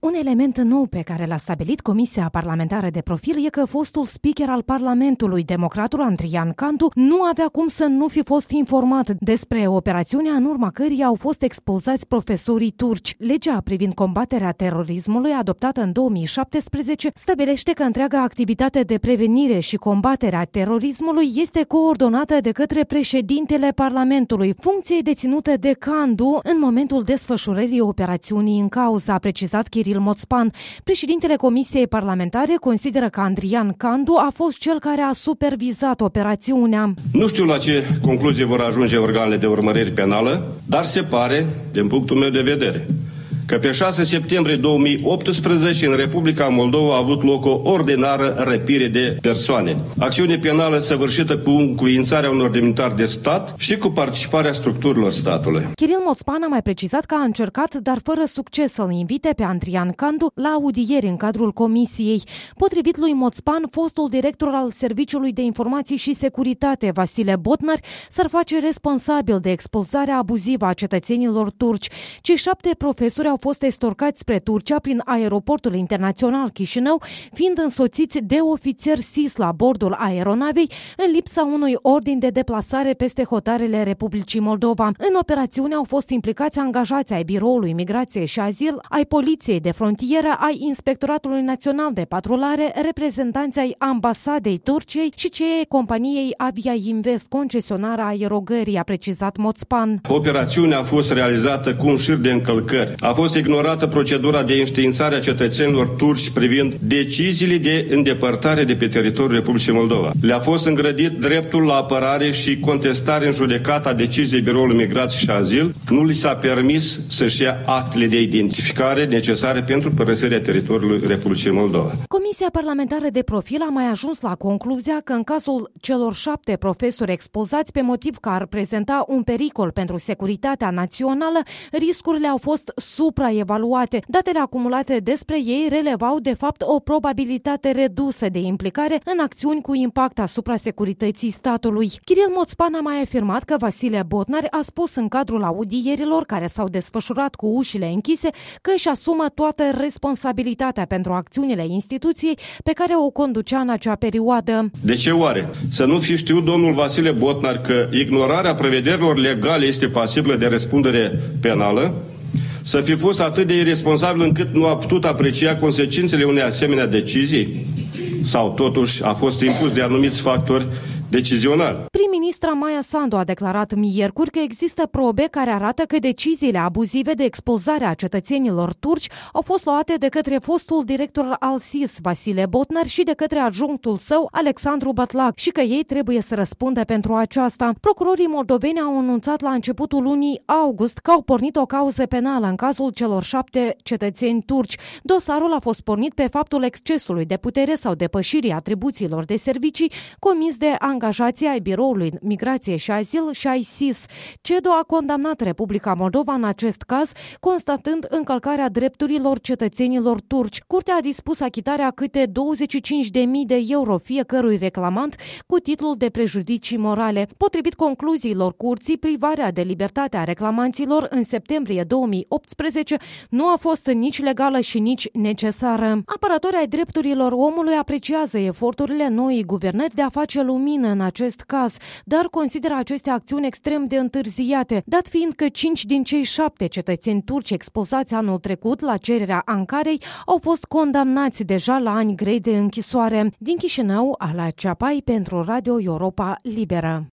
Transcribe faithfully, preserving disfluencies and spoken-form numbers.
Un element nou pe care l-a stabilit Comisia Parlamentară de Profil e că fostul speaker al Parlamentului, democratul Andrian Candu, nu avea cum să nu fi fost informat despre operațiunea în urma căreia au fost expulzați profesorii turci. Legea privind combaterea terorismului, adoptată în două mii șaptesprezece, stabilește că întreaga activitate de prevenire și combatere a terorismului este coordonată de către președintele Parlamentului, funcție deținută de Candu în momentul desfășurării operațiunii în cauză, a precizat Kiril Moțpan. Președintele Comisiei Parlamentare consideră că Andrian Candu a fost cel care a supervizat operațiunea. Nu știu la ce concluzie vor ajunge organele de urmărire penală, dar se pare, din punctul meu de vedere, că pe șase septembrie două mii optsprezece în Republica Moldova a avut loc o ordinară răpire de persoane. Acțiune penală săvârșită cu încuiințarea unor demnitari de stat și cu participarea structurilor statului. Kiril Moțpan a mai precizat că a încercat, dar fără succes, să-l invite pe Andrian Candu la audieri în cadrul comisiei. Potrivit lui Moțpan, fostul director al Serviciului de Informații și Securitate, Vasile Botnar, s-ar face responsabil de expulzarea abuzivă a cetățenilor turci. Cei șapte profesori au fost estorcați spre Turcia prin aeroportul internațional Chișinău, fiind însoțiți de ofițeri S I S la bordul aeronavei, în lipsa unui ordin de deplasare peste hotarele Republicii Moldova. În operațiune au fost implicați angajați ai Biroului Migrație și Azil, ai Poliției de Frontieră, ai Inspectoratului Național de Patrulare, reprezentanți ai Ambasadei Turciei și cei ai companiei Avia Invest, concesionarea aerogării, a precizat Moțpan. Operațiunea a fost realizată cu un șir de încălcări. A fost ignorată procedura de înștiințare a cetățenilor turci privind deciziile de îndepărtare de pe teritoriul Republicii Moldova. Le-a fost îngrădit dreptul la apărare și contestare în judecată a deciziei Biroului Migrație și Azil. Nu li s-a permis să-și ia actele de identificare necesare pentru părăsirea teritoriului Republicii Moldova. Comisia Parlamentară de Profil a mai ajuns la concluzia că în cazul celor șapte profesori expulzați pe motiv că ar prezenta un pericol pentru securitatea națională, riscurile au fost supraevaluate. Datele acumulate despre ei relevau de fapt o probabilitate redusă de implicare în acțiuni cu impact asupra securității statului. Kiril Moțpan a mai afirmat că Vasile Botnar a spus în cadrul audierilor care s-au desfășurat cu ușile închise că își asumă toată responsabilitatea pentru acțiunile instituției pe care o conducea în acea perioadă. De ce oare? Să nu fi știut domnul Vasile Botnar că ignorarea prevederilor legale este pasibilă de răspundere penală? Să fi fost atât de irresponsabil încât nu a putut aprecia consecințele unei asemenea decizii? Sau totuși a fost impus de anumiți factori decizionali? Prim-ministra Maia Sandu a declarat miercuri că există probe care arată că deciziile abuzive de expulzare a cetățenilor turci au fost luate de către fostul director al S I S, Vasile Botnar, și de către adjunctul său, Alexandru Batlac, și că ei trebuie să răspundă pentru aceasta. Procurorii moldoveni au anunțat la începutul lunii august că au pornit o cauză penală în cazul celor șapte cetățeni turci. Dosarul a fost pornit pe faptul excesului de putere sau depășirii atribuțiilor de servicii comis de angajații ai Biroului Migrație și Azil și ai S I S. CEDO a condamnat Republica Moldova în acest caz, constatând încălcarea drepturilor cetățenilor turci. Curtea a dispus achitarea câte douăzeci și cinci de mii de euro fiecărui reclamant cu titlul de prejudicii morale. Potrivit concluziilor curții, privarea de libertate a reclamanților în septembrie două mii optsprezece nu a fost nici legală și nici necesară. Apărătorii ai drepturilor omului apreciază eforturile noii guvernări de a face lumină în acest caz, dar consideră aceste acțiuni extrem de întârziate, dat fiind că cinci din cei șapte cetățeni turci expulzați anul trecut la cererea Ankarei au fost condamnați deja la ani grei de închisoare. Din Chișinău, Ala Ceapai pentru Radio Europa Liberă.